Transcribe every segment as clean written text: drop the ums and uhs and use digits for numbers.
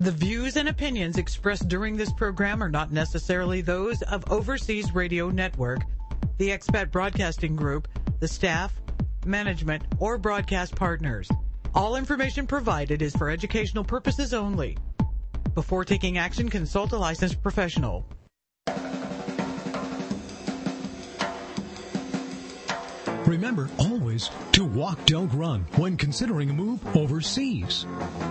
The views and opinions expressed during this program are not necessarily those of Overseas Radio Network, the Expat Broadcasting Group, the staff, management, or broadcast partners. All information provided is for educational purposes only. Before taking action, consult a licensed professional. Remember always to walk, don't run when considering a move overseas.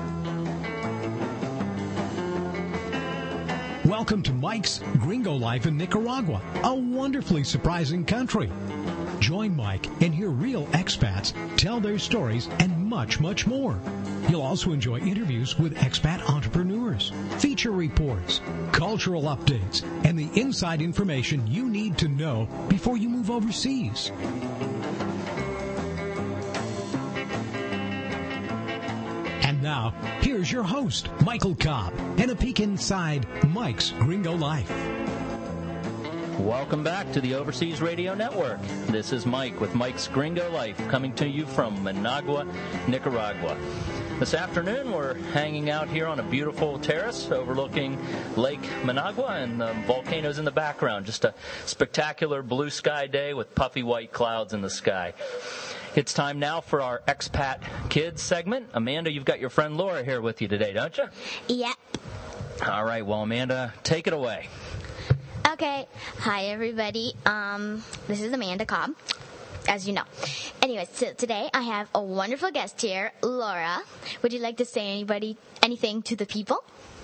Welcome to Mike's Gringo Life in Nicaragua, a wonderfully surprising country. Join Mike and hear real expats tell their stories and much, much more. You'll also enjoy interviews with expat entrepreneurs, feature reports, cultural updates, and the inside information you need to know before you move overseas. And now, here's your host, Michael Cobb, and a peek inside Mike's Gringo Life. Welcome back to the Overseas Radio Network. This is Mike with Mike's Gringo Life, coming to you from Managua, Nicaragua. This afternoon, we're hanging out here on a beautiful terrace overlooking Lake Managua and the volcanoes in the background. Just a spectacular blue sky day with puffy white clouds in the sky. It's time now for our Expat Kids segment. Amanda, you've got your friend Laura here with you today, don't you? Yep. All right, well, Amanda, take it away. Okay. Hi, everybody. This is Amanda Cobb, as you know. Anyways, so today I have a wonderful guest here, Laura. Would you like to say anything to the people?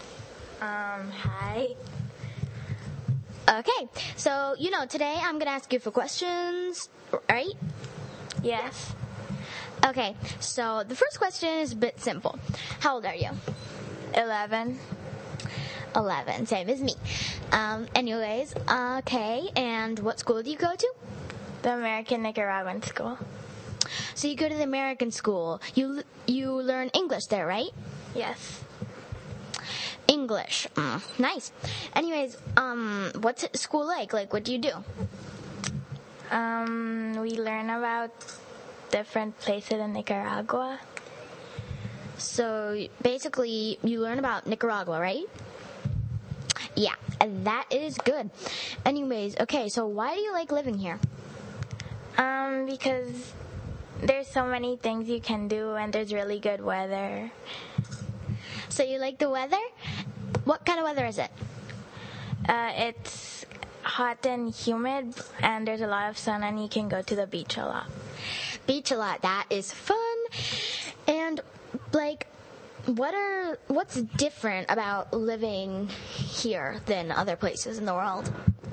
Hi. Okay. So, today I'm going to ask you for questions, right? Yes. Okay. So, the first question is a bit simple. How old are you? 11. 11, same as me. Anyways, okay, and what school do you go to? The American Nicaraguan School. So you go to the American school. You learn English there, right? Yes. English. Nice. Anyways, what's school like? Like, what do you do? We learn about different places in Nicaragua. So basically, you learn about Nicaragua, right? Yeah, and that is good. Anyways, okay, so why do you like living here? Because there's so many things you can do, and there's really good weather. So you like the weather? What kind of weather is it? It's hot and humid, and there's a lot of sun, and you can go to the beach a lot. Beach a lot, that is fun. And, like, what's different about living here than other places in the world?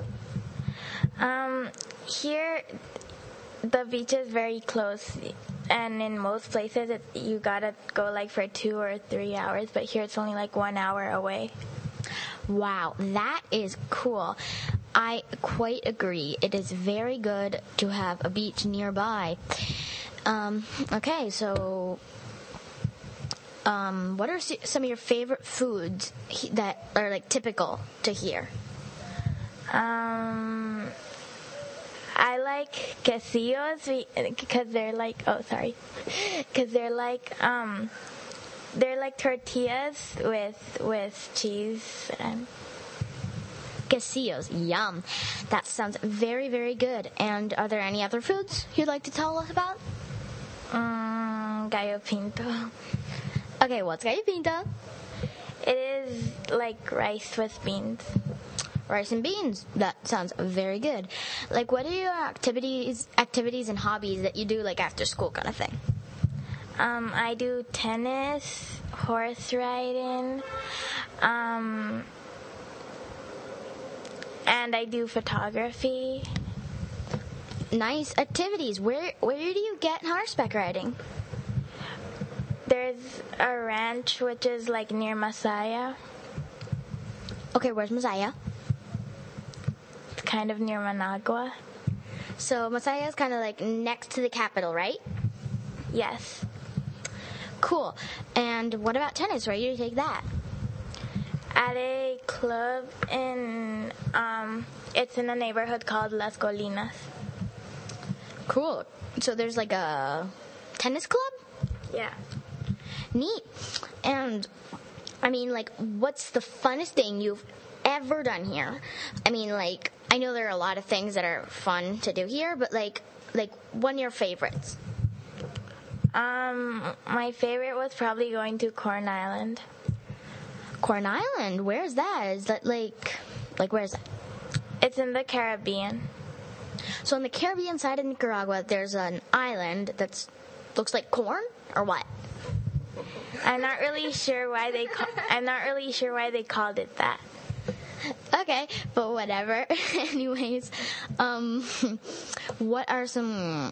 Here, the beach is very close, and in most places you gotta go like for 2 or 3 hours, but here it's only like 1 hour away. Wow, that is cool. I quite agree. It is very good to have a beach nearby. Okay, so what are some of your favorite foods that are like typical to here? I like quesillos because they're like they're like tortillas with cheese and quesillos. Yum. That sounds very, very good. And are there any other foods you'd like to tell us about? Gallo pinto. Okay, what's gallo pinto? It is like rice with beans. Rice and beans. That sounds very good. Like, what are your activities and hobbies that you do, like, after school kind of thing? I do tennis, horse riding, and I do photography. Nice activities. Where do you get horseback riding? There's a ranch which is like near Masaya. Okay, where's Masaya? It's kind of near Managua. So Masaya is kind of like next to the capital, right? Yes. Cool. And what about tennis? Where do you take that? At a club it's in a neighborhood called Las Colinas. Cool. So there's like a tennis club? Yeah. Neat. And I mean, like, what's the funnest thing you've ever done here? I mean, like, I know there are a lot of things that are fun to do here, but like one of your favorites. My favorite was probably going to Corn Island. Corn Island? Where is that? Is that like where is that? It's in the Caribbean. So on the Caribbean side of Nicaragua, there's an island that looks like corn, or what? I'm not really sure why they called it that. Okay, but whatever. Anyways, what are some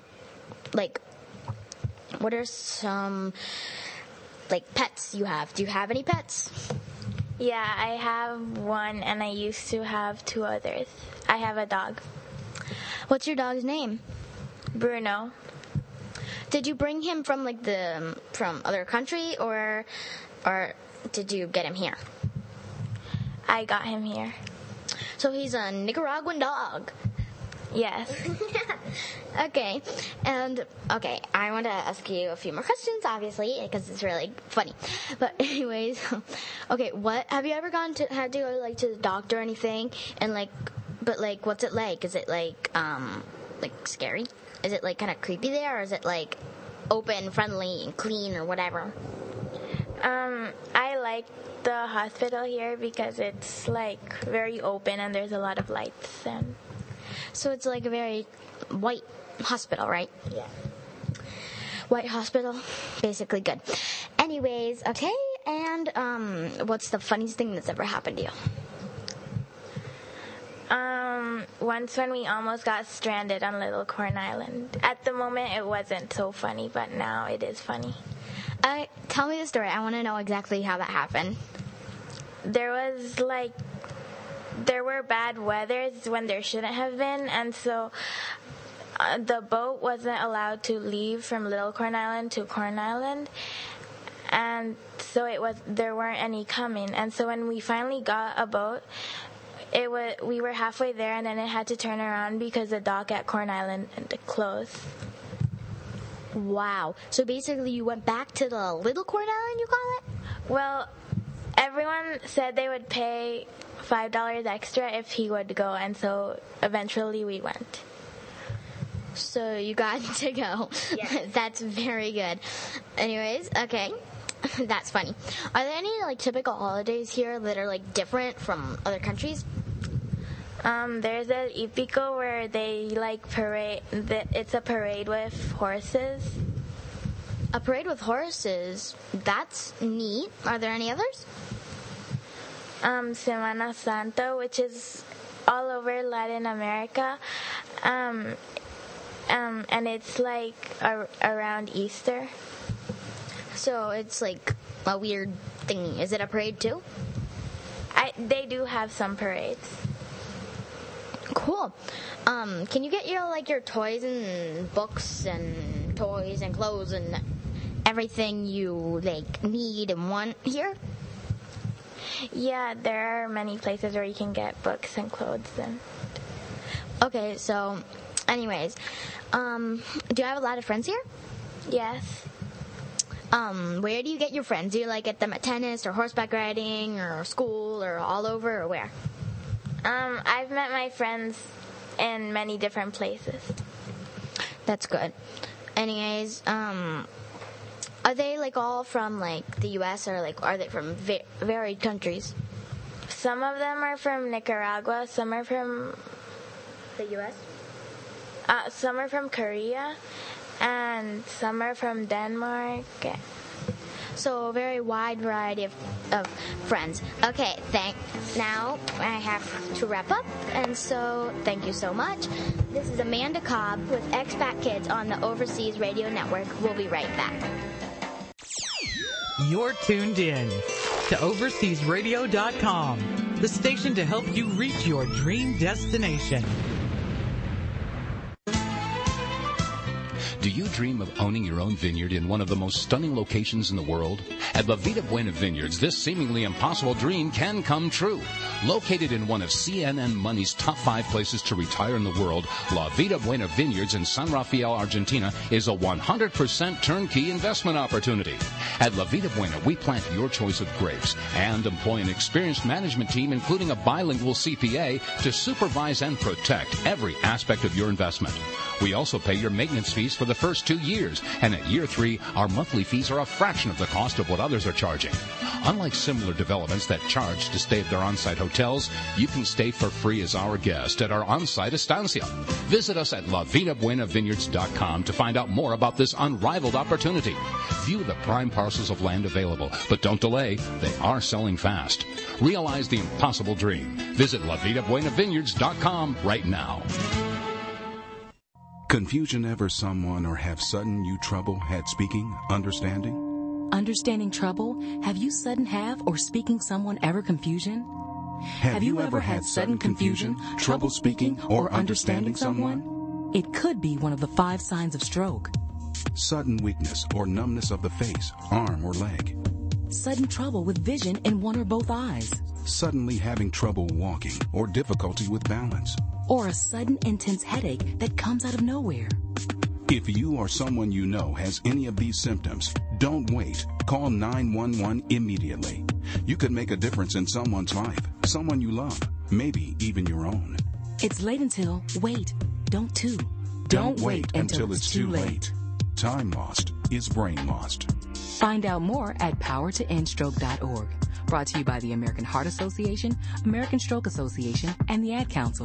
pets you have? Do you have any pets? Yeah, I have one, and I used to have 2 others. I have a dog. What's your dog's name? Bruno. Did you bring him from from other country, or did you get him here? I got him here. So he's a Nicaraguan dog. Yes. Okay, I want to ask you a few more questions, obviously, because it's really funny. But anyways, okay, what have you ever had to go to the doctor or anything? And what's it like? Is it like scary? Is it kind of creepy there, or is it open, friendly, and clean, or whatever? I like the hospital here because it's very open and there's a lot of lights. And so it's a very white hospital, right? Yeah. White hospital, basically good. Anyways, okay, and what's the funniest thing that's ever happened to you? Once when we almost got stranded on Little Corn Island. At the moment, it wasn't so funny, but now it is funny. Tell me the story. I want to know exactly how that happened. There were bad weathers when there shouldn't have been, and so the boat wasn't allowed to leave from Little Corn Island to Corn Island, and so there weren't any coming. And so when we finally got a boat, we were halfway there, and then it had to turn around because the dock at Corn Island closed. Wow. So basically you went back to the Little Corn Island, you call it? Well, everyone said they would pay $5 extra if he would go, and so eventually we went. So you got to go. Yes. That's very good. Anyways, okay. That's funny. Are there any typical holidays here that are different from other countries? There's an Ipico where they parade. It's a parade with horses. A parade with horses? That's neat. Are there any others? Semana Santa, which is all over Latin America, and it's around Easter. So it's a weird thing. Is it a parade too? They do have some parades. Cool. Can you get your toys and books and toys and clothes and everything you need and want here? Yeah, there are many places where you can get books and clothes and. Okay, so anyways, do you have a lot of friends here? Yes. Where do you get your friends? Do you get them at tennis or horseback riding or school or all over, or where? I've met my friends in many different places. That's good. Anyways, are they all from the U.S. or are they from varied countries? Some of them are from Nicaragua. Some are from the U.S. Some are from Korea, and some are from Denmark. So a very wide variety of friends. Okay, now I have to wrap up, and so thank you so much. This is Amanda Cobb with Expat Kids on the Overseas Radio Network. We'll be right back. You're tuned in to OverseasRadio.com, the station to help you reach your dream destination. Do you dream of owning your own vineyard in one of the most stunning locations in the world? At La Vida Buena Vineyards, this seemingly impossible dream can come true. Located in one of CNN Money's top 5 places to retire in the world, La Vida Buena Vineyards in San Rafael, Argentina is a 100% turnkey investment opportunity. At La Vida Buena, we plant your choice of grapes and employ an experienced management team, including a bilingual CPA, to supervise and protect every aspect of your investment. We also pay your maintenance fees for the first 2 years, and at year 3, our monthly fees are a fraction of the cost of what others are charging. Unlike similar developments that charge to stay at their on-site hotels, you can stay for free as our guest at our on-site estancia. Visit us at lavidabuenavineyards.com to find out more about this unrivaled opportunity. View the prime parcels of land available, but don't delay. They are selling fast. Realize the impossible dream. Visit lavidabuenavineyards.com right now. Confusion ever someone or have sudden you trouble had speaking, understanding? Understanding trouble? Have you sudden have or speaking someone ever confusion? Have you ever had sudden confusion, trouble speaking, or understanding someone? It could be one of the 5 signs of stroke. Sudden weakness or numbness of the face, arm, or leg. Sudden trouble with vision in one or both eyes. Suddenly having trouble walking or difficulty with balance. Or a sudden intense headache that comes out of nowhere. If you or someone you know has any of these symptoms, don't wait. Call 911 immediately. You could make a difference in someone's life, someone you love, maybe even your own. It's late until, wait, don't too. Don't wait until it's too late. Time lost is brain lost. Find out more at powertoendstroke.org. Brought to you by the American Heart Association, American Stroke Association, and the Ad Council.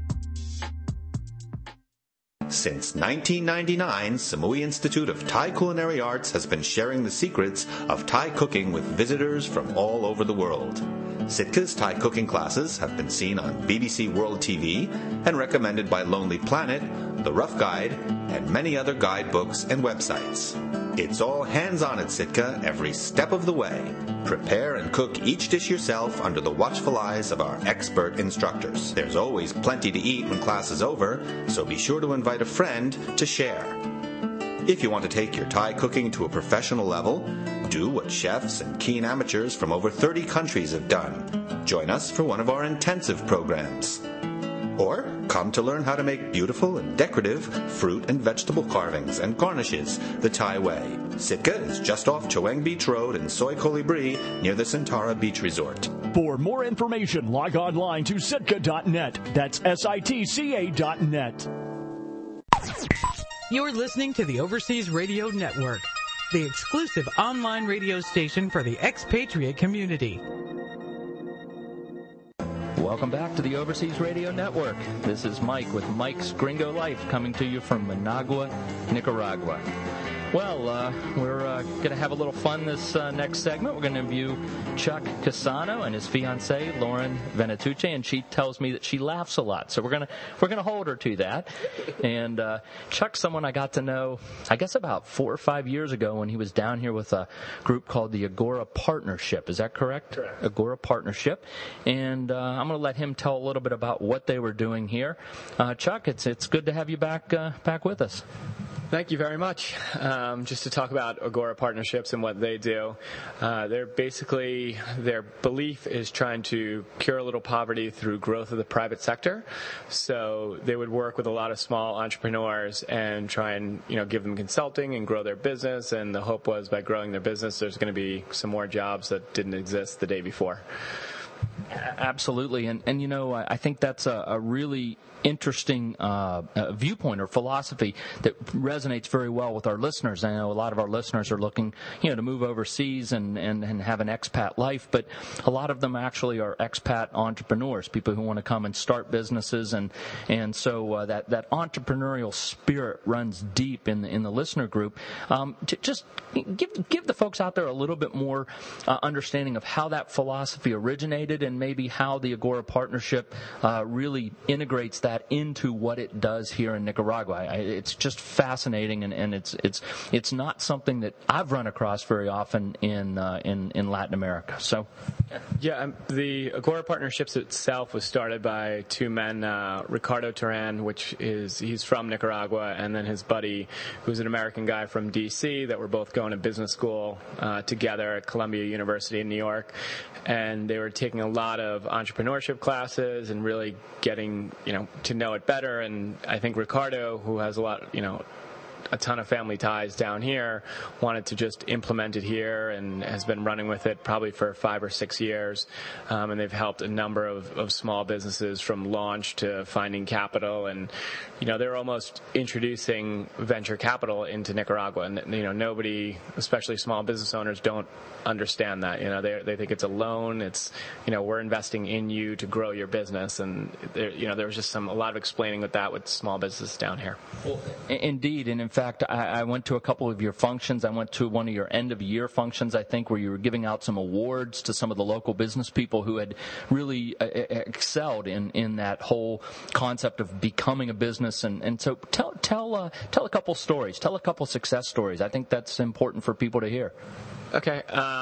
Since 1999, Samui Institute of Thai Culinary Arts has been sharing the secrets of Thai cooking with visitors from all over the world. Sitka's Thai cooking classes have been seen on BBC World TV and recommended by Lonely Planet, The Rough Guide, and many other guidebooks and websites. It's all hands-on at Sitka every step of the way. Prepare and cook each dish yourself under the watchful eyes of our expert instructors. There's always plenty to eat when class is over, so be sure to invite a friend to share. If you want to take your Thai cooking to a professional level, do what chefs and keen amateurs from over 30 countries have done. Join us for one of our intensive programs. Or come to learn how to make beautiful and decorative fruit and vegetable carvings and garnishes the Thai way. Sitka is just off Choang Beach Road in Soi Colibri near the Sentara Beach Resort. For more information, log online to sitka.net. That's SITCA.net. You're listening to the Overseas Radio Network, the exclusive online radio station for the expatriate community. Welcome back to the Overseas Radio Network. This is Mike with Mike's Gringo Life, coming to you from Managua, Nicaragua. Well, we're going to have a little fun this next segment. We're going to interview Chuck Cassano and his fiancée, Lauren Venetucci, and she tells me that she laughs a lot. So we're going to hold her to that. And Chuck's someone I got to know, I guess, about 4 or 5 years ago when he was down here with a group called the Agora Partnership. Is that correct? Correct. Agora Partnership. And I'm going to let him tell a little bit about what they were doing here. Chuck, it's good to have you back with us. Thank you very much. Just to talk about Agora Partnerships and what they do, their belief is trying to cure a little poverty through growth of the private sector. So they would work with a lot of small entrepreneurs and try and give them consulting and grow their business. And the hope was by growing their business, there's going to be some more jobs that didn't exist the day before. Absolutely, and I think that's a really interesting viewpoint or philosophy that resonates very well with our listeners. I know a lot of our listeners are looking, to move overseas and have an expat life, but a lot of them actually are expat entrepreneurs, people who want to come and start businesses, and so that entrepreneurial spirit runs deep in the listener group. To just give the folks out there a little bit more understanding of how that philosophy originated originated and maybe how the Agora partnership really integrates that into what it does here in Nicaragua. It's just fascinating, and it's not something that I've run across very often in Latin America. So, yeah, the Agora Partnerships itself was started by two men, Ricardo Turan, he's from Nicaragua, and then his buddy, who's an American guy from D.C., that were both going to business school together at Columbia University in New York. And they were taking a lot of entrepreneurship classes and really getting, to know it better. And I think Ricardo, who has a ton of family ties down here, wanted to just implement it here and has been running with it probably for 5 or 6 years. And they've helped a number of small businesses from launch to finding capital. And, they're almost introducing venture capital into Nicaragua. And, nobody, especially small business owners, don't understand that. They think it's a loan. It's, we're investing in you to grow your business. And, there was just a lot of explaining with small businesses down here. Well, indeed. And in fact, I went to a couple of your functions. I went to one of your end-of-year functions, I think, where you were giving out some awards to some of the local business people who had really excelled in that whole concept of becoming a business. And so tell a couple stories. Tell a couple success stories. I think that's important for people to hear. Okay.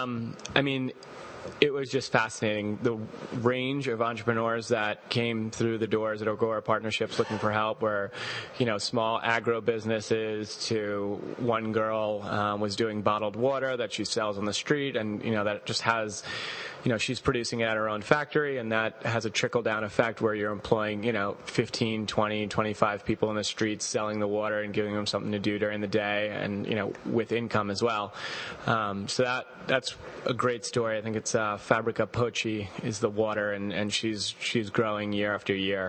It was just fascinating, the range of entrepreneurs that came through the doors at Agora Partnerships looking for help, where, small agro businesses to one girl was doing bottled water that she sells on the street, and, that just has, she's producing it at her own factory, and that has a trickle-down effect where you're employing, 15, 20, 25 people in the streets selling the water and giving them something to do during the day and, with income as well. So that's a great story. I think it's Fabrica Pochi is the water, and she's growing year after year.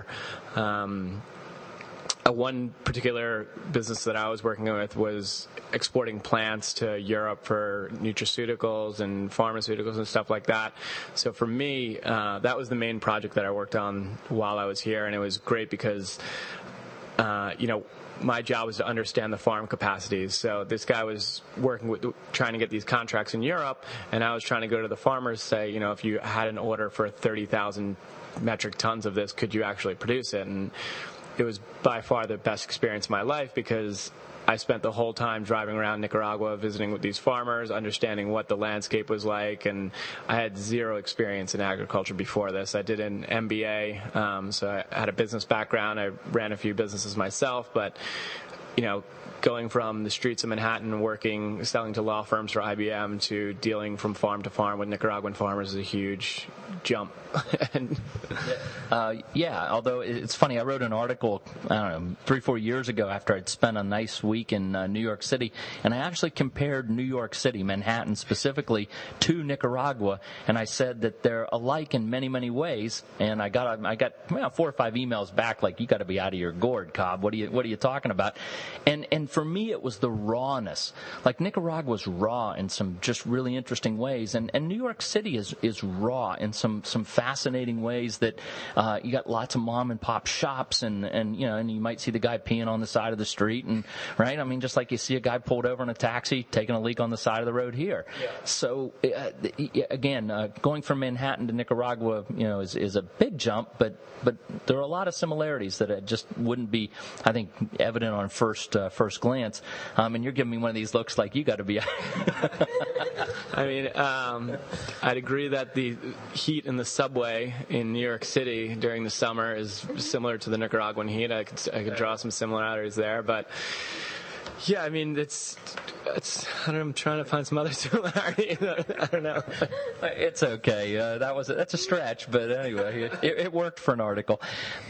One particular business that I was working with was exporting plants to Europe for nutraceuticals and pharmaceuticals and stuff like that. So for me, that was the main project that I worked on while I was here, and it was great because, my job was to understand the farm capacities. So this guy was trying to get these contracts in Europe, and I was trying to go to the farmers, say, if you had an order for 30,000 metric tons of this, could you actually produce it? And it was by far the best experience of my life because I spent the whole time driving around Nicaragua, visiting with these farmers, understanding what the landscape was like, and I had zero experience in agriculture before this. I did an MBA, so I had a business background. I ran a few businesses myself, but, going from the streets of Manhattan, selling to law firms for IBM, to dealing from farm to farm with Nicaraguan farmers is a huge jump. Although it's funny, I wrote an article, 3-4 years ago after I'd spent a nice week in New York City, and I actually compared New York City, Manhattan specifically, to Nicaragua, and I said that they're alike in many, many ways, and I got 4 or 5 emails back like, you got to be out of your gourd, Cobb. What are you talking about? And for me, it was the rawness. Like, Nicaragua's raw in some just really interesting ways, and New York City is raw in some fascinating ways that you got lots of mom and pop shops, and you might see the guy peeing on the side of the street, and right. I mean, just like you see a guy pulled over in a taxi taking a leak on the side of the road here. Yeah. So again, going from Manhattan to Nicaragua, is a big jump, but there are a lot of similarities that just wouldn't be, I think, evident on first glance. And you're giving me one of these looks like you got to be. I mean, I'd agree that the heat in the subway in New York City during the summer is similar to the Nicaraguan heat. I could draw some similarities there, but yeah, I mean, it's I'm trying to find some other similarity. I don't know. It's okay. That's a stretch, but anyway, it worked for an article.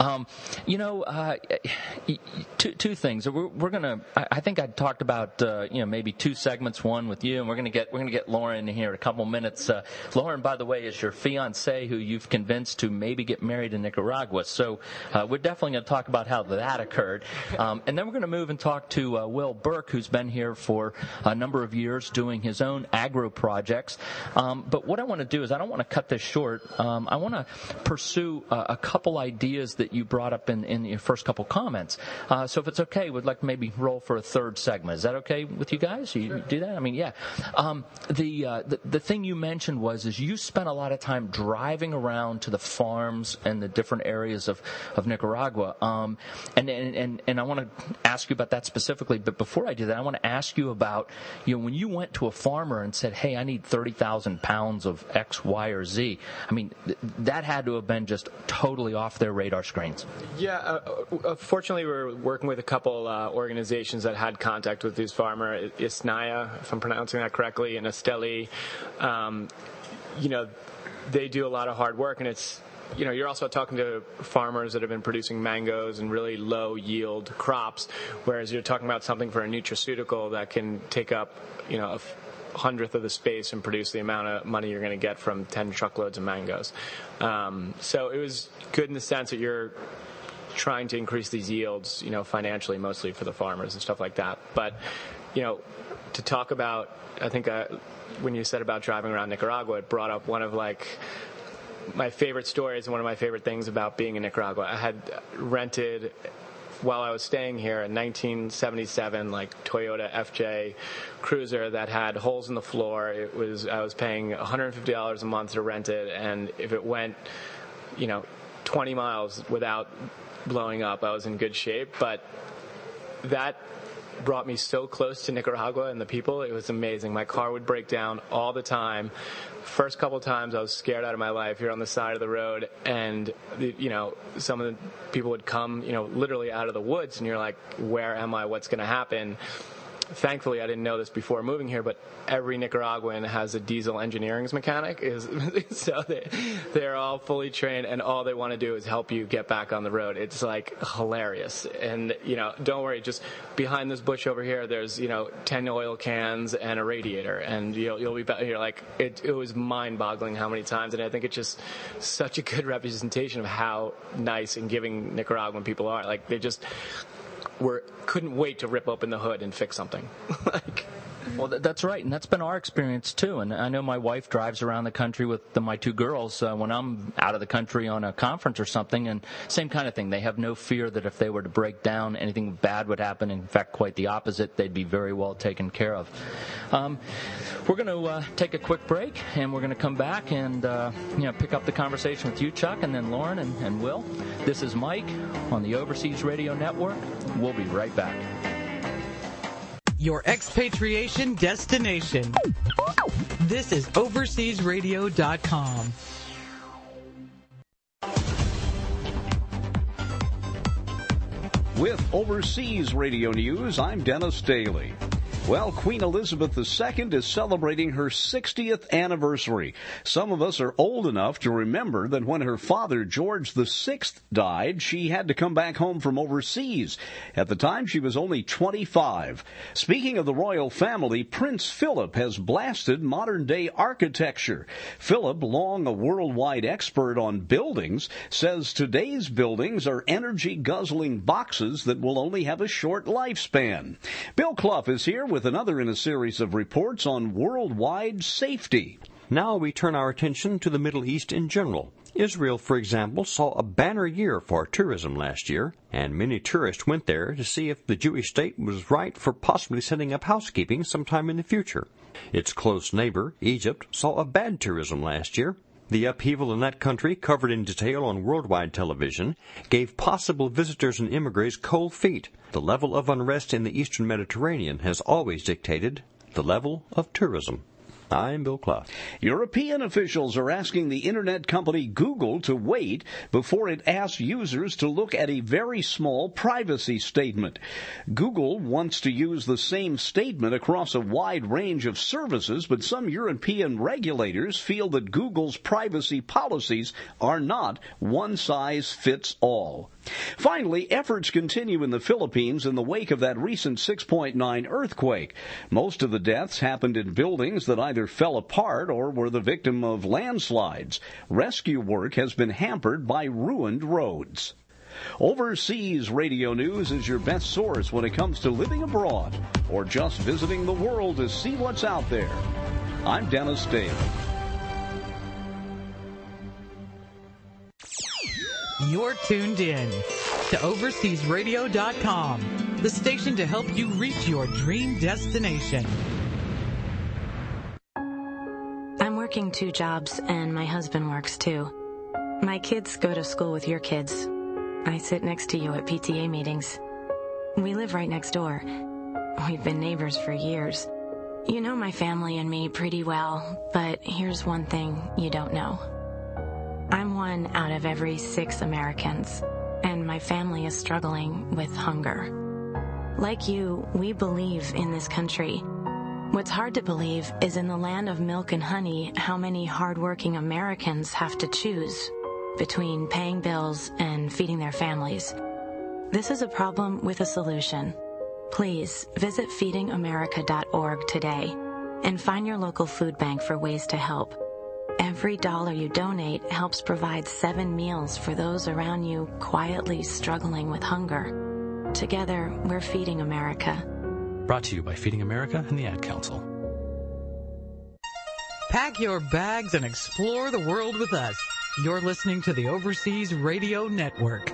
Two things. We're gonna. I think I talked about maybe 2 segments. One with you, and we're gonna get Lauren in here in a couple minutes. Lauren, by the way, is your fiance who you've convinced to maybe get married in Nicaragua. So we're definitely gonna talk about how that occurred, and then we're gonna move and talk to Will Burke, who's been here for a number of years doing his own agro projects. But what I want to do is I don't want to cut this short. I want to pursue a couple ideas that you brought up in your first couple comments. So if it's okay, we'd like to maybe roll for a third segment. Is that okay with you guys? You do that? I mean, yeah. The thing you mentioned is you spent a lot of time driving around to the farms and the different areas of Nicaragua. And I want to ask you about that specifically. But before I do that, I want to ask you about, when you went to a farmer and said, hey, I need 30,000 pounds of X, Y, or Z. I mean, that had to have been just totally off their radar screens. Yeah, fortunately, we're working with a couple organizations that had contact with these farmers, ISNAIA, if I'm pronouncing that correctly, and Esteli. They do a lot of hard work, and it's, you're also talking to farmers that have been producing mangoes and really low yield crops, whereas you're talking about something for a nutraceutical that can take up, a hundredth of the space and produce the amount of money you're going to get from 10 truckloads of mangoes. So it was good in the sense that you're trying to increase these yields, financially, mostly for the farmers and stuff like that. But, to talk about, I think when you said about driving around Nicaragua, it brought up one of my favorite stories and one of my favorite things about being in Nicaragua. I had rented, while I was staying here, a 1977 Toyota FJ Cruiser that had holes in the floor. I was paying $150 a month to rent it, and if it went 20 miles without blowing up, I was in good shape. But that brought me so close to Nicaragua and the people. It was amazing. My car would break down all the time. First couple times I was scared out of my life. You're on the side of the road, and some of the people would come literally out of the woods, and you're like, where am I? What's going to happen? Thankfully, I didn't know this before moving here, but every Nicaraguan has a diesel engineering mechanic. So they're all fully trained, and all they want to do is help you get back on the road. It's hilarious. And don't worry, just behind this bush over here, there's 10 oil cans and a radiator, and you'll be back. You're like, it was mind-boggling how many times, and I think it's just such a good representation of how nice and giving Nicaraguan people are. They just couldn't wait to rip open the hood and fix something. Well, that's right, and that's been our experience too. And I know my wife drives around the country with my two girls when I'm out of the country on a conference or something, and same kind of thing. They have no fear that if they were to break down, anything bad would happen. In fact, quite the opposite. They'd be very well taken care of. We're going to take a quick break, and we're going to come back and pick up the conversation with you, Chuck, and then Lauren and Will. This is Mike on the Overseas Radio Network. We'll be right back. Your expatriation destination. This is OverseasRadio.com. With Overseas Radio News, I'm Dennis Daly. Well, Queen Elizabeth II is celebrating her 60th anniversary. Some of us are old enough to remember that when her father, George VI, died, she had to come back home from overseas. At the time, she was only 25. Speaking of the royal family, Prince Philip has blasted modern-day architecture. Philip, long a worldwide expert on buildings, says today's buildings are energy-guzzling boxes that will only have a short lifespan. Bill Clough is here with another in a series of reports on worldwide safety. Now we turn our attention to the Middle East in general. Israel, for example, saw a banner year for tourism last year, and many tourists went there to see if the Jewish state was right for possibly setting up housekeeping sometime in the future. Its close neighbor, Egypt, saw a bad tourism last year. The upheaval in that country, covered in detail on worldwide television, gave possible visitors and immigrants cold feet. The level of unrest in the eastern Mediterranean has always dictated the level of tourism. I'm Bill Clough. European officials are asking the internet company Google to wait before it asks users to look at a very small privacy statement. Google wants to use the same statement across a wide range of services, but some European regulators feel that Google's privacy policies are not one size fits all. Finally, efforts continue in the Philippines in the wake of that recent 6.9 earthquake. Most of the deaths happened in buildings that either fell apart or were the victim of landslides. Rescue work has been hampered by ruined roads. Overseas Radio News is your best source when it comes to living abroad or just visiting the world to see what's out there. I'm Dennis Daly. You're tuned in to OverseasRadio.com, the station to help you reach your dream destination. I'm working 2 jobs, and my husband works too. My kids go to school with your kids. I sit next to you at PTA meetings. We live right next door. We've been neighbors for years. You know my family and me pretty well, but here's one thing you don't know. I'm 1 out of every 6 Americans, and my family is struggling with hunger. Like you, we believe in this country. What's hard to believe is in the land of milk and honey, how many hardworking Americans have to choose between paying bills and feeding their families. This is a problem with a solution. Please visit feedingamerica.org today and find your local food bank for ways to help. Every dollar you donate helps provide 7 meals for those around you quietly struggling with hunger. Together, we're Feeding America. Brought to you by Feeding America and the Ad Council. Pack your bags and explore the world with us. You're listening to the Overseas Radio Network.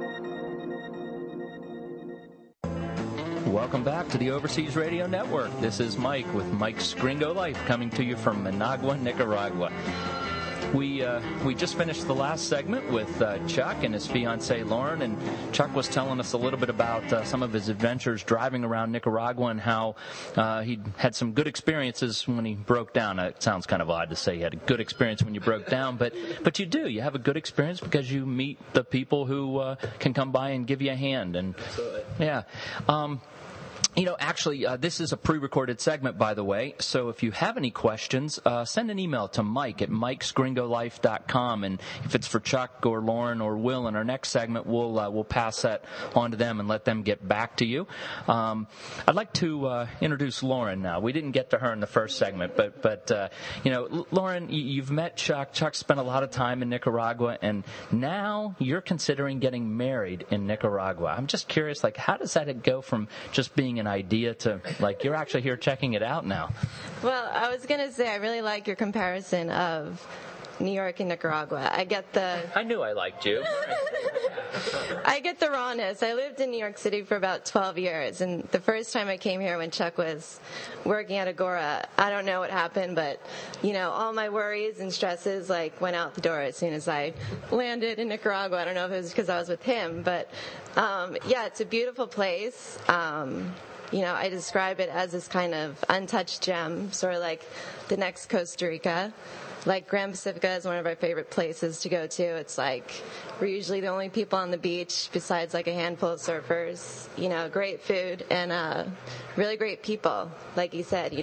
Welcome back to the Overseas Radio Network. This is Mike with Mike's Gringo Life, coming to you from Managua, Nicaragua. We just finished the last segment with Chuck and his fiancée Lauren, and Chuck was telling us a little bit about some of his adventures driving around Nicaragua and how he had some good experiences when he broke down. It sounds kind of odd to say you had a good experience when you broke down, but you do. You have a good experience because you meet the people who can come by and give you a hand. And yeah. Actually, this is a pre-recorded segment, by the way, so if you have any questions, send an email to Mike at mikesgringolife.com, and if it's for Chuck or Lauren or Will in our next segment, we'll pass that on to them and let them get back to you. I'd like to introduce Lauren now. We didn't get to her in the first segment, but Lauren, you've met Chuck. Chuck spent a lot of time in Nicaragua, and now you're considering getting married in Nicaragua. I'm just curious, how does that go from just being an idea to you're actually here checking it out now? Well, I was going to say I really like your comparison of New York and Nicaragua. I knew I liked you. I get the rawness. I lived in New York City for about 12 years, and the first time I came here when Chuck was working at Agora, I don't know what happened, but all my worries and stresses went out the door as soon as I landed in Nicaragua. I don't know if it was because I was with him, but it's a beautiful place. I describe it as this kind of untouched gem, sort of like the next Costa Rica. Grand Pacifica is one of our favorite places to go to. It's we're usually the only people on the beach besides a handful of surfers. Great food and really great people. Like you said,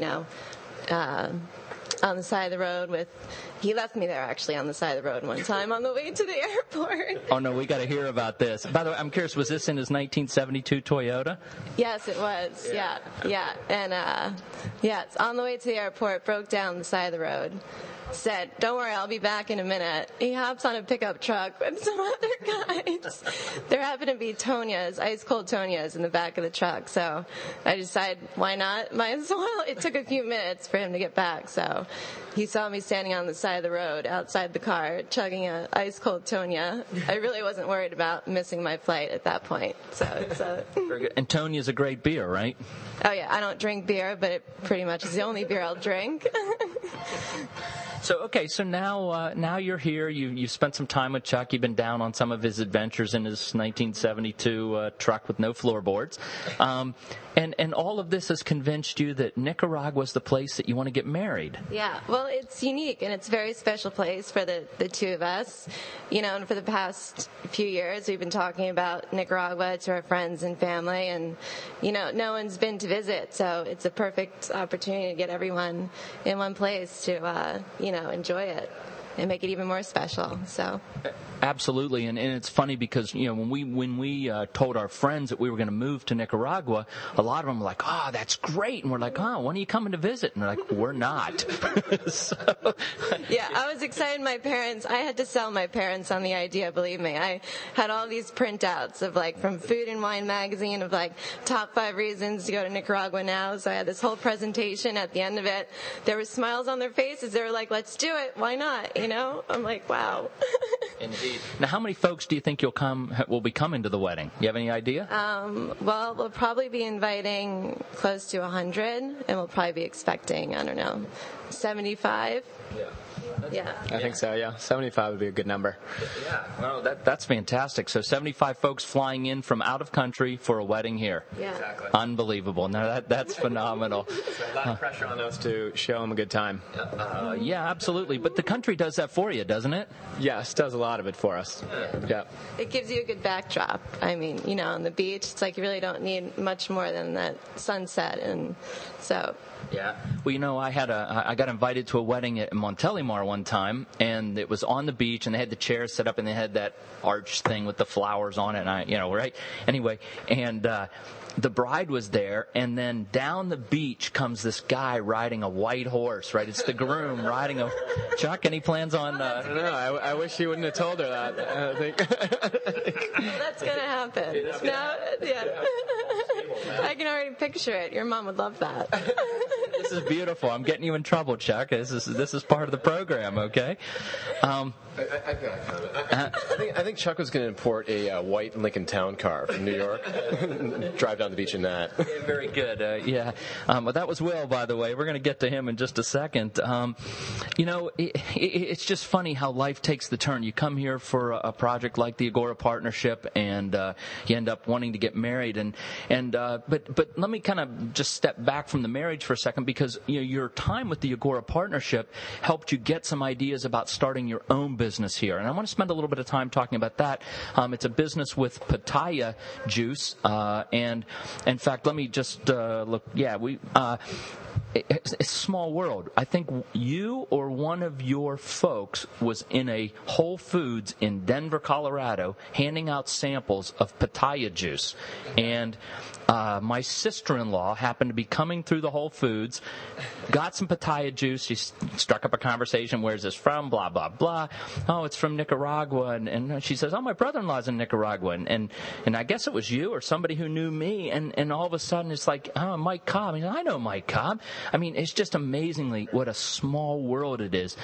on the side of the road he left me there actually on the side of the road one time on the way to the airport. Oh no, we got to hear about this. By the way, I'm curious, was this in his 1972 Toyota? Yes, it was. Yeah. And it's on the way to the airport, broke down the side of the road. Said, "Don't worry, I'll be back in a minute." He hops on a pickup truck with some other guys. There happened to be ice cold Tonias in the back of the truck, so I decided, why not? Might as well. It took a few minutes for him to get back, so he saw me standing on the side of the road outside the car, chugging a ice cold Tonia. I really wasn't worried about missing my flight at that point. So it's very good. And Tonia's a great beer, right? Oh yeah, I don't drink beer, but it pretty much is the only beer I'll drink. So now you're here. You've spent some time with Chuck. You've been down on some of his adventures in his 1972 truck with no floorboards. And all of this has convinced you that Nicaragua's the place that you want to get married. Yeah, well, it's unique, and it's a very special place for the two of us. And for the past few years, we've been talking about Nicaragua to our friends and family, and, no one's been to visit, so it's a perfect opportunity to get everyone in one place to, enjoy it. and make it even more special. So. Absolutely, and it's funny because when we told our friends that we were going to move to Nicaragua, a lot of them were like, "Oh, that's great," and we're like, "Oh, when are you coming to visit?" And they're like, "We're not." So, yeah, I was excited. I had to sell my parents on the idea. Believe me, I had all these printouts of from Food and Wine magazine of top 5 reasons to go to Nicaragua now. So I had this whole presentation. At the end of it, there were smiles on their faces. They were like, "Let's do it. Why not?" I'm like, "Wow." Indeed. Now, how many folks do you think will be coming to the wedding? You have any idea? Well, we'll probably be inviting close to 100, and we'll probably be expecting, 75. Yeah. I think so, yeah. 75 would be a good number. Yeah, well, that's fantastic. So 75 folks flying in from out of country for a wedding here. Yeah. Exactly. Unbelievable. Now, that's phenomenal. So a lot of pressure on us to show them a good time. Yeah, absolutely. But the country does that for you, doesn't it? Yes, does a lot of it for us. Yeah. It gives you a good backdrop. I mean, on the beach, it's you really don't need much more than that sunset. And so... Yeah. Well, I got invited to a wedding at Montelimar one time, and it was on the beach, and they had the chairs set up, and they had that arch thing with the flowers on it, and right? Anyway, and the bride was there, and then down the beach comes this guy riding a white horse, right? It's the groom riding a... Chuck, any plans on... I don't know. I wish you wouldn't have told her that. I think... That's going to happen. Yeah. I can already picture it. Your mom would love that. This is beautiful. I'm getting you in trouble, Chuck. This is part of the program, okay? I've got a comment. I think Chuck was going to import a white Lincoln Town car from New York, drive down the beach in that. Yeah, very good. Yeah. But that was Will, by the way. We're going to get to him in just a second. It's just funny how life takes the turn. You come here for a project like the Agora Partnership, and you end up wanting to get married. But let me kind of just step back from the marriage for a second, because your time with the Agora Partnership helped you get some ideas about starting your own business here. And I want to spend a little bit of time talking about that. It's a business with pitaya juice. And in fact, let me just look. Yeah, it's a small world. I think you or one of your folks was in a Whole Foods in Denver, Colorado, handing out samples of pitaya juice. And my sister-in-law happened to be coming through the Whole Foods, got some pitaya juice. She struck up a conversation. Where's this from? Blah, blah, blah. Oh, it's from Nicaragua. And she says, oh, my brother-in-law's in Nicaragua. And I guess it was you or somebody who knew me. And all of a sudden it's like, oh, Mike Cobb. I know Mike Cobb. I mean, it's just amazingly what a small world it is.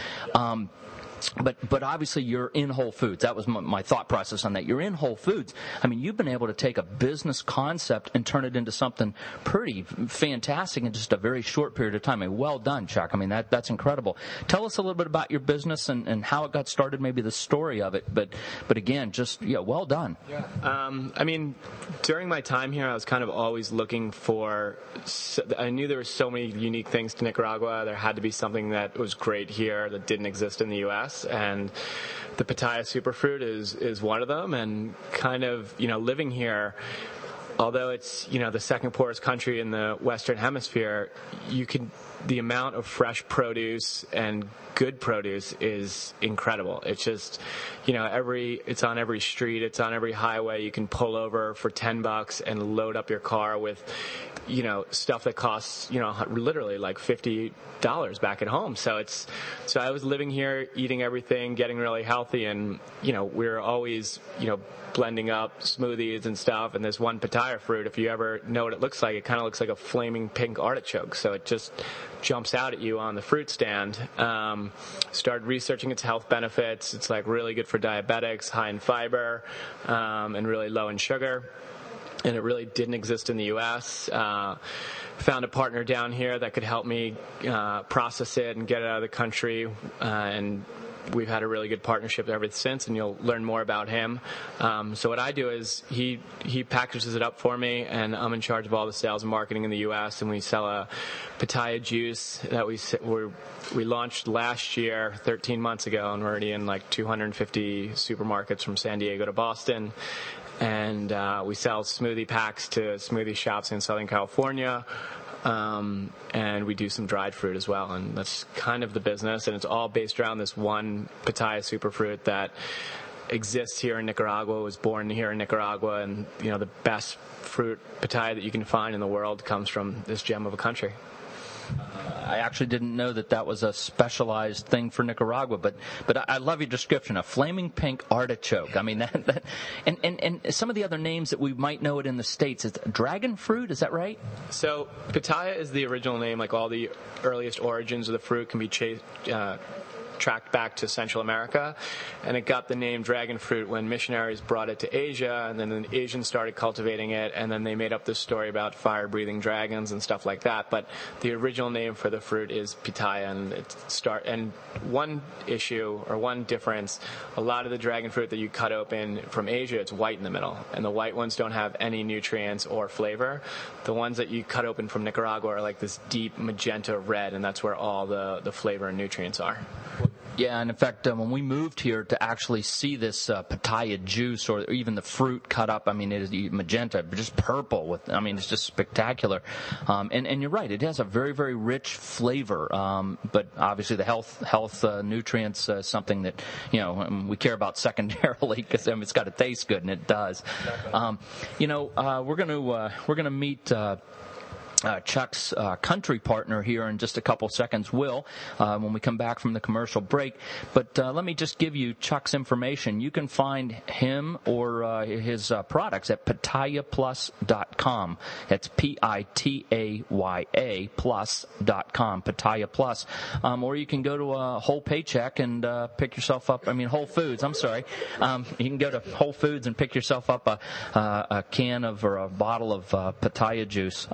But obviously you're in Whole Foods. That was my thought process on that. You're in Whole Foods. I mean, you've been able to take a business concept and turn it into something pretty fantastic in just a very short period of time. I mean, well done, Chuck. I mean, that's incredible. Tell us a little bit about your business and how it got started, maybe the story of it. But again, just, well done. Yeah. I mean, during my time here, I was kind of always looking for, I knew there were so many unique things to Nicaragua. There had to be something that was great here that didn't exist in the U.S., and the pitaya superfruit is one of them. And kind of, living here, although it's, the second poorest country in the Western Hemisphere, the amount of fresh produce and good produce is incredible. It's just, it's on every street, it's on every highway. You can pull over for $10 and load up your car with, stuff that costs, literally like $50 back at home. So I was living here, eating everything, getting really healthy, and, we're always, blending up smoothies and stuff. And this one pitaya fruit, if you ever know what it looks like, it kind of looks like a flaming pink artichoke. So it just jumps out at you on the fruit stand. Started researching its health benefits. It's like really good for diabetics, high in fiber, and really low in sugar. And it really didn't exist in the U.S. Found a partner down here that could help me process it and get it out of the country, and we've had a really good partnership ever since, and you'll learn more about him. So what I do is he packages it up for me, and I'm in charge of all the sales and marketing in the U.S., and we sell a pitaya juice that we launched last year, 13 months ago, and we're already in like 250 supermarkets from San Diego to Boston. And we sell smoothie packs to smoothie shops in Southern California. and we do some dried fruit as well, and that's kind of the business, and it's all based around this one pitaya superfruit that exists here in Nicaragua, was born here in Nicaragua, and the best fruit pitaya that you can find in the world comes from this gem of a country. I actually didn't know that was a specialized thing for Nicaragua, but I love your description, a flaming pink artichoke. I mean, and some of the other names that we might know it in the States, is dragon fruit, is that right? So pitaya is the original name. Like, all the earliest origins of the fruit can be tracked back to Central America, and it got the name dragon fruit when missionaries brought it to Asia, and then the Asians started cultivating it, and then they made up this story about fire-breathing dragons and stuff like that. But the original name for the fruit is pitaya, and one issue or one difference, a lot of the dragon fruit that you cut open from Asia, it's white in the middle, and the white ones don't have any nutrients or flavor. The ones that you cut open from Nicaragua are like this deep magenta red, and that's where all the flavor and nutrients are. Yeah, and in fact, when we moved here to actually see this pitaya juice or even the fruit cut up, I mean, it is magenta, just purple. It's just spectacular. And you're right, it has a very, very rich flavor. But obviously, the health nutrients something that we care about secondarily, because it's got to taste good, and it does. We're gonna meet Chuck's country partner here in just a couple seconds, Will, when we come back from the commercial break. But let me just give you Chuck's information. You can find him or his products at pitayaplus.com. That's Pitaya plus.com, Pitaya Plus. Or you can go to Whole Paycheck and pick yourself up, Whole Foods, I'm sorry. You can go to Whole Foods and pick yourself up a can of or a bottle of pitaya juice.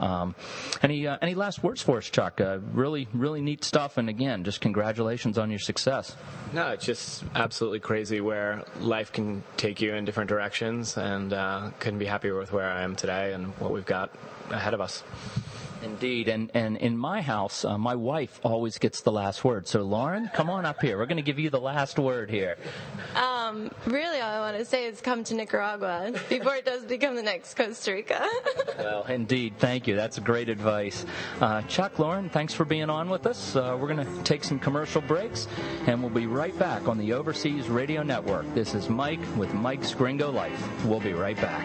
Any last words for us, Chuck? Really, really neat stuff. And again, just congratulations on your success. No, it's just absolutely crazy where life can take you in different directions, and couldn't be happier with where I am today and what we've got ahead of us. Indeed, and in my house, my wife always gets the last word. So, Lauren, come on up here. We're going to give you the last word here. Really, all I want to say is come to Nicaragua before it does become the next Costa Rica. Well, indeed, thank you. That's great advice. Chuck, Lauren, thanks for being on with us. We're going to take some commercial breaks, and we'll be right back on the Overseas Radio Network. This is Mike with Mike's Gringo Life. We'll be right back.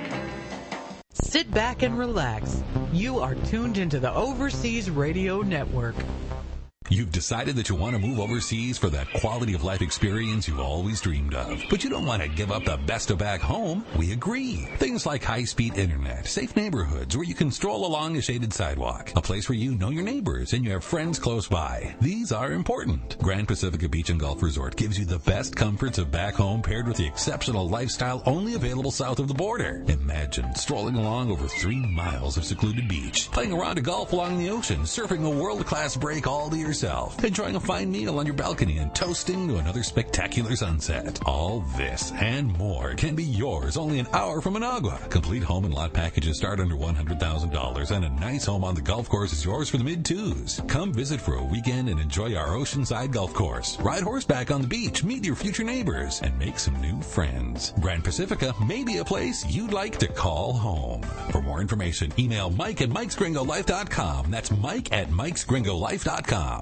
Sit back and relax. You are tuned into the Overseas Radio Network. You've decided that you want to move overseas for that quality of life experience you've always dreamed of. But you don't want to give up the best of back home. We agree. Things like high-speed internet, safe neighborhoods where you can stroll along a shaded sidewalk, a place where you know your neighbors and you have friends close by. These are important. Grand Pacifica Beach and Golf Resort gives you the best comforts of back home paired with the exceptional lifestyle only available south of the border. Imagine strolling along over 3 miles of secluded beach, playing a round of golf along the ocean, surfing a world-class break all to yourself, enjoying a fine meal on your balcony and toasting to another spectacular sunset. All this and more can be yours only an hour from Managua. Complete home and lot packages start under $100,000, and a nice home on the golf course is yours for the mid-twos. Come visit for a weekend and enjoy our oceanside golf course. Ride horseback on the beach, meet your future neighbors, and make some new friends. Grand Pacifica may be a place you'd like to call home. For more information, email Mike at Mike'sGringoLife.com. That's Mike at Mike'sGringoLife.com.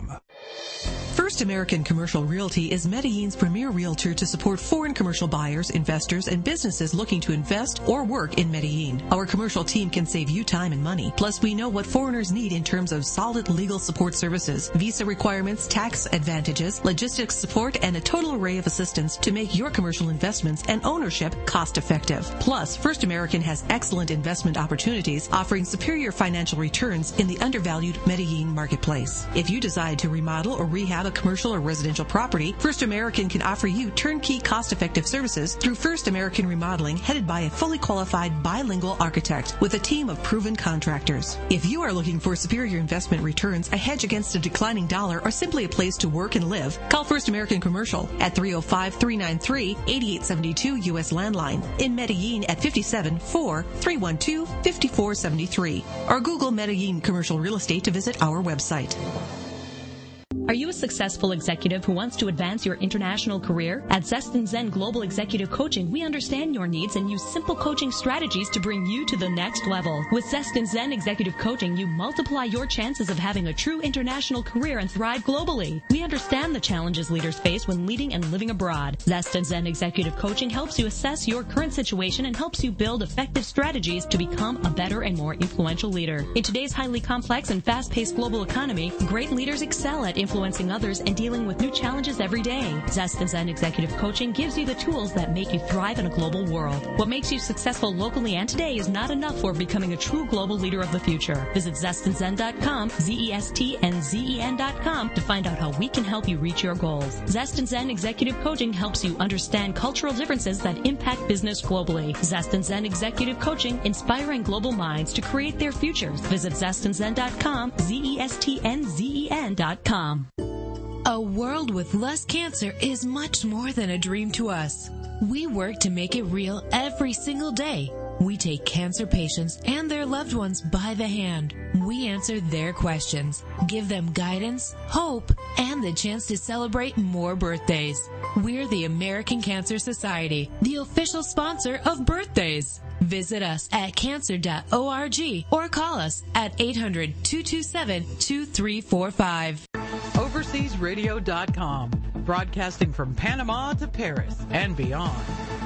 First American Commercial Realty is Medellin's premier realtor to support foreign commercial buyers, investors, and businesses looking to invest or work in Medellin. Our commercial team can save you time and money. Plus, we know what foreigners need in terms of solid legal support services, visa requirements, tax advantages, logistics support, and a total array of assistance to make your commercial investments and ownership cost-effective. Plus, First American has excellent investment opportunities, offering superior financial returns in the undervalued Medellin marketplace. If you decide to remodel or rehab a commercial or residential property, First American can offer you turnkey cost-effective services through First American Remodeling, headed by a fully qualified bilingual architect with a team of proven contractors. If you are looking for superior investment returns, a hedge against a declining dollar, or simply a place to work and live, call First American Commercial at 305-393-8872 U.S. landline, in Medellin at 57-4-312-5473, or Google Medellin Commercial Real Estate to visit our website. Are you a successful executive who wants to advance your international career? At Zest & Zen Global Executive Coaching, we understand your needs and use simple coaching strategies to bring you to the next level. With Zest & Zen Executive Coaching, you multiply your chances of having a true international career and thrive globally. We understand the challenges leaders face when leading and living abroad. Zest & Zen Executive Coaching helps you assess your current situation and helps you build effective strategies to become a better and more influential leader. In today's highly complex and fast-paced global economy, great leaders excel at influencing others and dealing with new challenges every day. Zest & Zen Executive Coaching gives you the tools that make you thrive in a global world. What makes you successful locally and today is not enough for becoming a true global leader of the future. Visit zestandzen.com, ZESTNZEN.com to find out how we can help you reach your goals. Zest & Zen Executive Coaching helps you understand cultural differences that impact business globally. Zest & Zen Executive Coaching, inspiring global minds to create their futures. Visit zestandzen.com, ZESTNZEN.com. A world with less cancer is much more than a dream to us. We work to make it real every single day. We take cancer patients and their loved ones by the hand. We answer their questions, give them guidance, hope, and the chance to celebrate more birthdays. We're the American Cancer Society, the official sponsor of birthdays. Visit us at cancer.org or call us at 800-227-2345. OverseasRadio.com, broadcasting from Panama to Paris and beyond.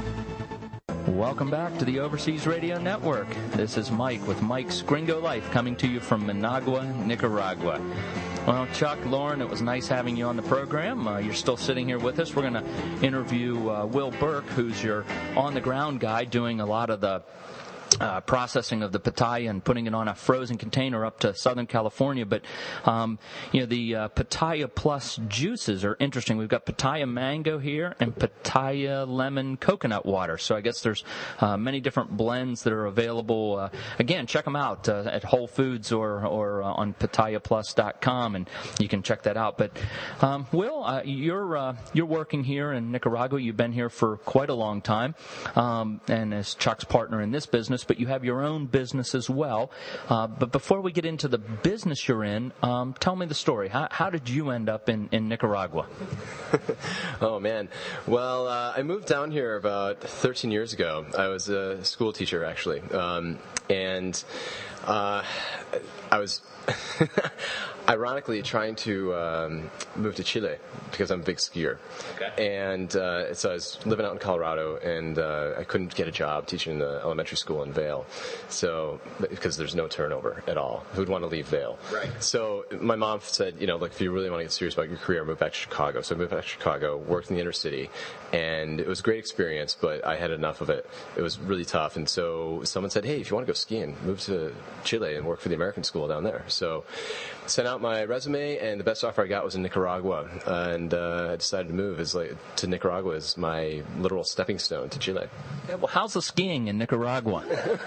Welcome back to the Overseas Radio Network. This is Mike with Mike's Gringo Life coming to you from Managua, Nicaragua. Well, Chuck, Lauren, it was nice having you on the program. You're still sitting here with us. We're going to interview Will Burke, who's your on-the-ground guy doing a lot of the processing of the pitaya and putting it on a frozen container up to Southern California. But, the pitaya plus juices are interesting. We've got pitaya mango here and pitaya lemon coconut water. So I guess there's many different blends that are available. Again, check them out at Whole Foods or on pitayaplus.com, and you can check that out. But, Will, you're working here in Nicaragua. You've been here for quite a long time, and as Chuck's partner in this business, but you have your own business as well. But before we get into the business you're in, tell me the story. How did you end up in Nicaragua? Oh, man. Well, I moved down here about 13 years ago. I was a school teacher, actually. And I was ironically trying to move to Chile because I'm a big skier. Okay. And so I was living out in Colorado, and I couldn't get a job teaching in the elementary school in Vail, so because there's no turnover at all. Who'd want to leave Vail? Right. So my mom said, look, if you really want to get serious about your career, move back to Chicago. So I moved back to Chicago, worked in the inner city, and it was a great experience, but I had enough of it. It was really tough, and so someone said, hey, if you want to go skiing, move to Chile and work for the American school down there. So sent out my resume, and the best offer I got was in Nicaragua, and I decided to move to Nicaragua as my literal stepping stone to Chile. Yeah, well, how's the skiing in Nicaragua?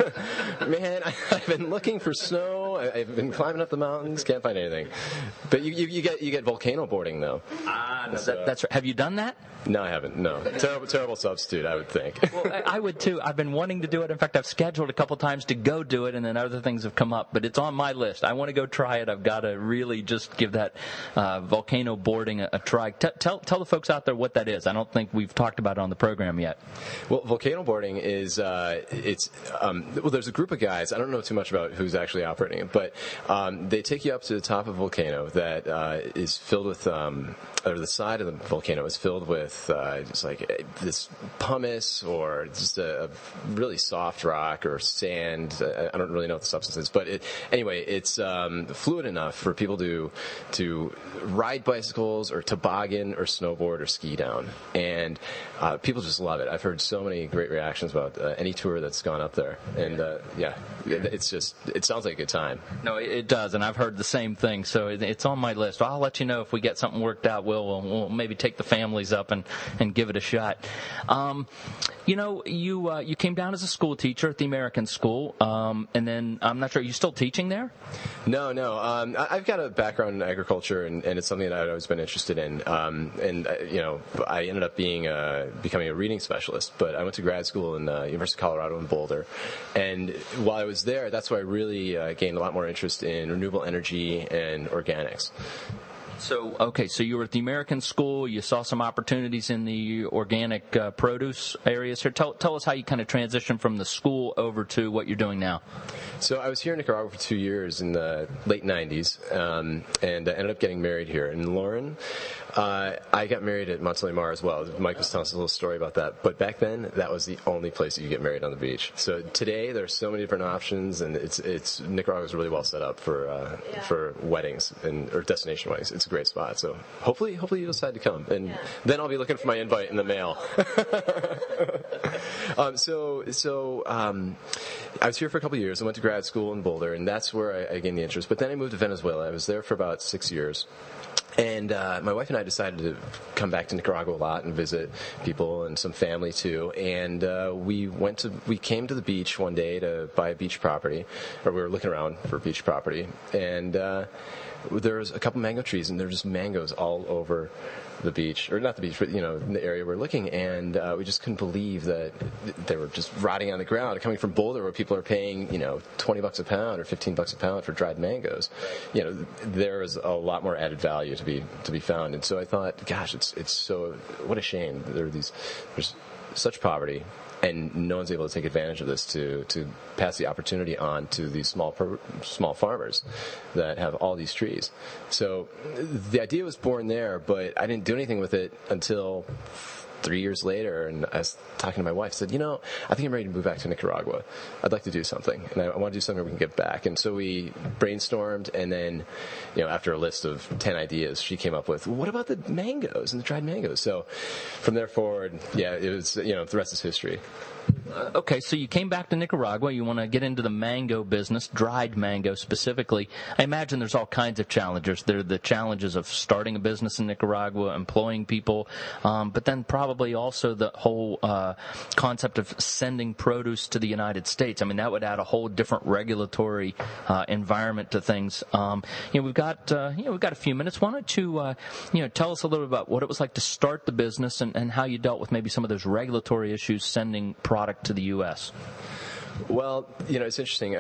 Man, I've been looking for snow. I've been climbing up the mountains, can't find anything. But you get volcano boarding though. That's right. Have you done that? No, I haven't. No, terrible substitute, I would think. Well, I would too. I've been wanting to do it. In fact, I've scheduled a couple times to go do it, and then other things have come up. But it's on my list. I want to go try it. I've got to really just give that volcano boarding a try. Tell the folks out there what that is. I don't think we've talked about it on the program yet. Well, volcano boarding is there's a group of guys. I don't know too much about who's actually operating it, but they take you up to the top of a volcano that is filled with, or the side of the volcano is filled with just like this pumice or just a really soft rock or sand. I don't really know what the substance is, but it's fluid enough for people to ride bicycles or toboggan or snowboard or ski down, and people just love it. I've heard so many great reactions about any tour that's gone up there, and it sounds like a good time. No, it does, and I've heard the same thing, so it's on my list. I'll let you know if we get something worked out. We'll maybe take the families up and give it a shot. You came down as a school teacher at the American school, and then I'm not sure, are you still teaching there? No. I've got a background in agriculture, and it's something that I've always been interested in. I ended up becoming a reading specialist, but I went to grad school in University of Colorado in Boulder, and while I was there, that's where I really gained a lot more interest in renewable energy and organics. So you were at the American School. You saw some opportunities in the organic produce areas here. Tell us how you kind of transitioned from the school over to what you're doing now. So I was here in Nicaragua for 2 years in the late 90s, and I ended up getting married here. And Lauren, I got married at Montelimar as well. Mike was telling us a little story about that. But back then, that was the only place that you get married on the beach. So today, there's so many different options, and it's Nicaragua's really well set up for weddings or destination weddings. It's a great spot. So hopefully you decide to come, and then I'll be looking for my invite in the mail. I was here for a couple of years. I went to grad school in Boulder, and that's where I gained the interest. But then I moved to Venezuela. I was there for about 6 years. And my wife and I decided to come back to Nicaragua a lot and visit people and some family too. And we came to the beach one day to buy a beach property, or we were looking around for beach property. And there was a couple mango trees, and there were just mangoes all over the beach, or not the beach, but in the area we're looking, and we just couldn't believe that they were just rotting on the ground, coming from Boulder, where people are paying $20 a pound or $15 a pound for dried mangoes. There is a lot more added value to be found, and so I thought, gosh, it's so, what a shame. There's such poverty, and no one's able to take advantage of this to pass the opportunity on to these small farmers that have all these trees. So the idea was born there, but I didn't do anything with it until 3 years later, and I was talking to my wife, said, I think I'm ready to move back to Nicaragua. I'd like to do something, and I want to do something we can give back. And so we brainstormed, and then, after a list of 10 ideas, she came up with, what about the mangoes and the dried mangoes? So from there forward, it was, the rest is history. Okay, so you came back to Nicaragua. You want to get into the mango business, dried mango specifically. I imagine there's all kinds of challenges. There are the challenges of starting a business in Nicaragua, employing people, but then probably also the whole concept of sending produce to the United States. I mean, that would add a whole different regulatory environment to things. We've got a few minutes. Why don't you tell us a little bit about what it was like to start the business and how you dealt with maybe some of those regulatory issues sending product to the U.S.? Well, it's interesting.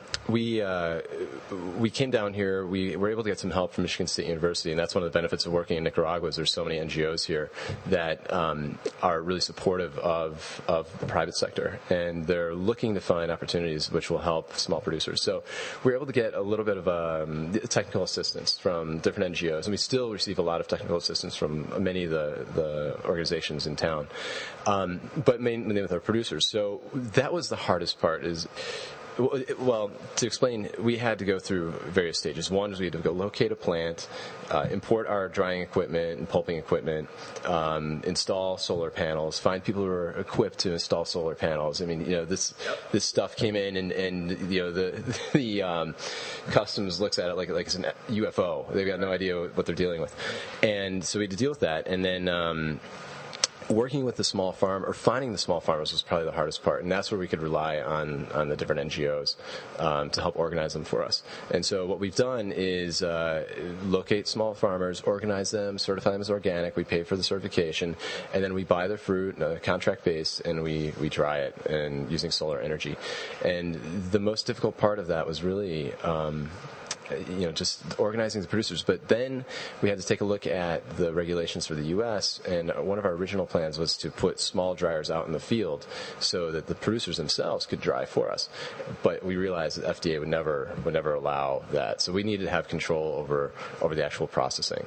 We came down here. We were able to get some help from Michigan State University, and that's one of the benefits of working in Nicaragua. Is there's so many NGOs here that are really supportive of the private sector, and they're looking to find opportunities which will help small producers. So we were able to get a little bit of technical assistance from different NGOs, and we still receive a lot of technical assistance from many of the organizations in town, but mainly with our producers. So that was the hardest part. Well, to explain, we had to go through various stages. One is we had to go locate a plant, import our drying equipment and pulping equipment, install solar panels, find people who are equipped to install solar panels. I mean, this stuff came in, and the customs looks at it like it's an UFO. They've got no idea what they're dealing with, and so we had to deal with that, and then. Working with the small farm, or finding the small farmers, was probably the hardest part, and that's where we could rely on the different NGOs to help organize them for us. And so what we've done is locate small farmers, organize them, certify them as organic. We pay for the certification, and then we buy their fruit on a contract base, and we dry it and using solar energy. And the most difficult part of that was really just organizing the producers. But then we had to take a look at the regulations for the U.S., and one of our original plans was to put small dryers out in the field so that the producers themselves could dry for us. But we realized that FDA would never allow that. So we needed to have control over the actual processing.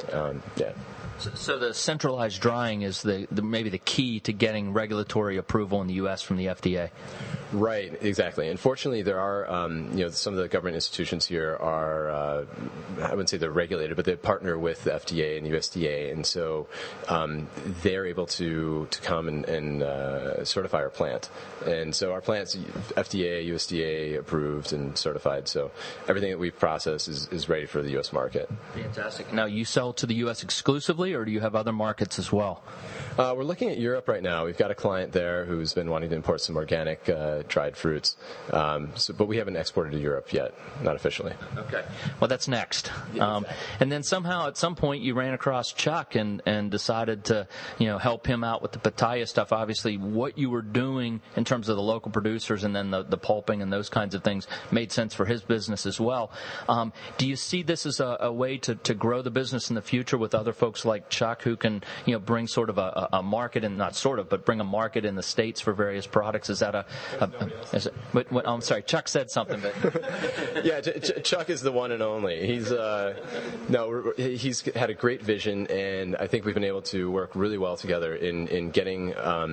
So the centralized drying is maybe the key to getting regulatory approval in the U.S. from the FDA. Right, exactly. Unfortunately, there are some of the government institutions here are I wouldn't say they're regulated, but they partner with the FDA and USDA, and so they're able to come and certify our plant. And so our plant's FDA, USDA approved and certified. So everything that we process is ready for the U.S. market. Fantastic. Now, you sell to the U.S. exclusively, domestically, or do you have other markets as well? We're looking at Europe right now. We've got a client there who's been wanting to import some organic dried fruits, but we haven't exported to Europe yet, not officially. Okay. Well, that's next. And then somehow at some point you ran across Chuck and decided to help him out with the pitaya stuff. Obviously, what you were doing in terms of the local producers and then the pulping and those kinds of things made sense for his business as well. Do you see this as a way to grow the business in the future with other folks like Chuck who can bring sort of a market, and not sort of, but bring a market in the States for various products? Is that I'm sorry, Chuck said something. But yeah, Chuck is the one and only. He's had a great vision, and I think we've been able to work really well together in getting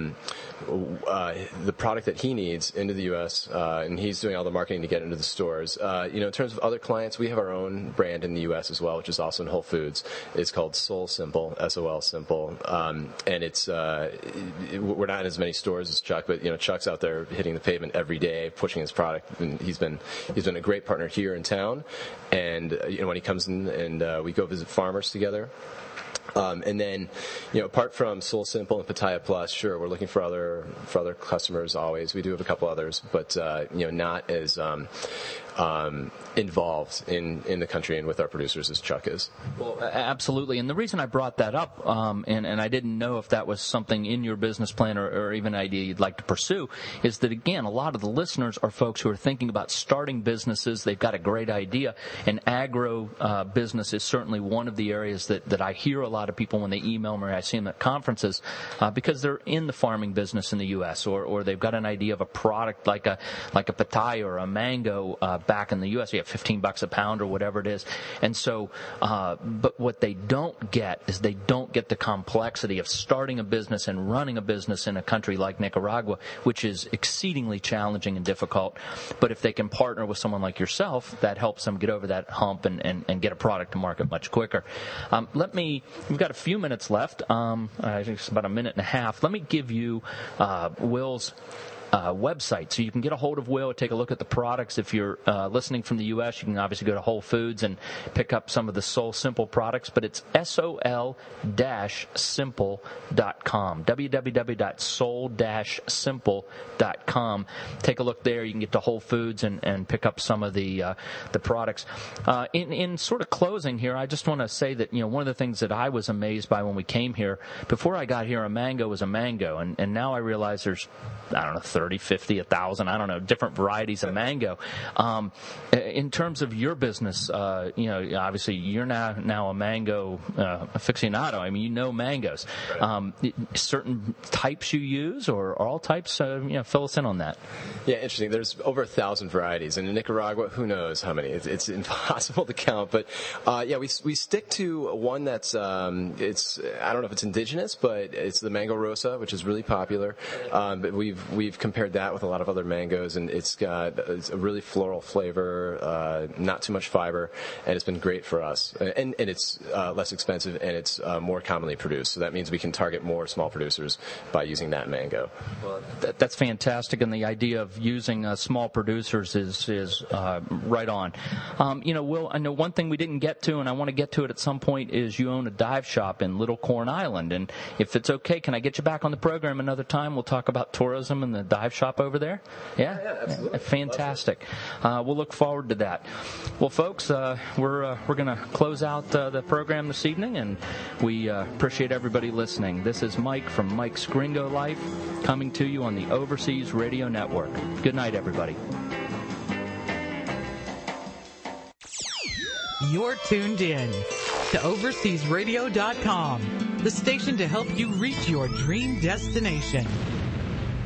the product that he needs into the U.S., and he's doing all the marketing to get into the stores. In terms of other clients, we have our own brand in the U.S. as well, which is also in Whole Foods. It's called Sol Simple, S-O-L Simple, and it's we're not in as many stores as Chuck, but Chuck's out there hitting the pavement every day, pushing his product, and he's been a great partner here in town. And when he comes in and we go visit farmers together. And then, apart from Sol Simple and Pitaya Plus, sure, we're looking for other customers always. We do have a couple others, but not as involved in the country and with our producers as Chuck is. Well, absolutely. And the reason I brought that up, and I didn't know if that was something in your business plan or even an idea you'd like to pursue, is that, again, a lot of the listeners are folks who are thinking about starting businesses. They've got a great idea, and agro business is certainly one of the areas that I hear a lot of people when they email me or I see them at conferences, because they're in the farming business in the U.S. or they've got an idea of a product like a pitaya or a mango back in the U.S. You have $15 a pound or whatever it is. And so, but what they don't get is they don't get the complexity of starting a business and running a business in a country like Nicaragua, which is exceedingly challenging and difficult. But if they can partner with someone like yourself, that helps them get over that hump and get a product to market much quicker. We've got a few minutes left. I think it's about a minute and a half. Let me give you Will's website, so you can get a hold of Will, take a look at the products. If you're listening from the U.S., you can obviously go to Whole Foods and pick up some of the Sol Simple products, but it's sol-simple.com, www.sol-simple.com. Take a look there. You can get to Whole Foods and pick up some of the products. In sort of closing here, I just want to say that one of the things that I was amazed by when we came here, before I got here, a mango was a mango, and now I realize there's, I don't know, 30, 50, 1,000, I don't know, different varieties of mango. In terms of your business, obviously you're now a mango aficionado. I mean, mangoes. Certain types you use, or all types? Fill us in on that. Yeah, interesting. There's over 1,000 varieties, and in Nicaragua, who knows how many? It's impossible to count. But we stick to one that's it's, I don't know if it's indigenous, but it's the Mango Rosa, which is really popular. But we've compared that with a lot of other mangoes, and it's got a really floral flavor, not too much fiber, and it's been great for us. And it's less expensive, and it's more commonly produced. So that means we can target more small producers by using that mango. Well, that's fantastic, and the idea of using small producers is right on. Will, I know one thing we didn't get to, and I want to get to it at some point, is you own a dive shop in Little Corn Island, and if it's okay, can I get you back on the program another time? We'll talk about tourism and the dive shop over there. Yeah, absolutely. Fantastic. We'll look forward to that. Well, folks, we're going to close out the program this evening, and we appreciate everybody listening. This is Mike from Mike's Gringo Life, coming to you on the Overseas Radio Network. Good night, everybody. You're tuned in to OverseasRadio.com, the station to help you reach your dream destination.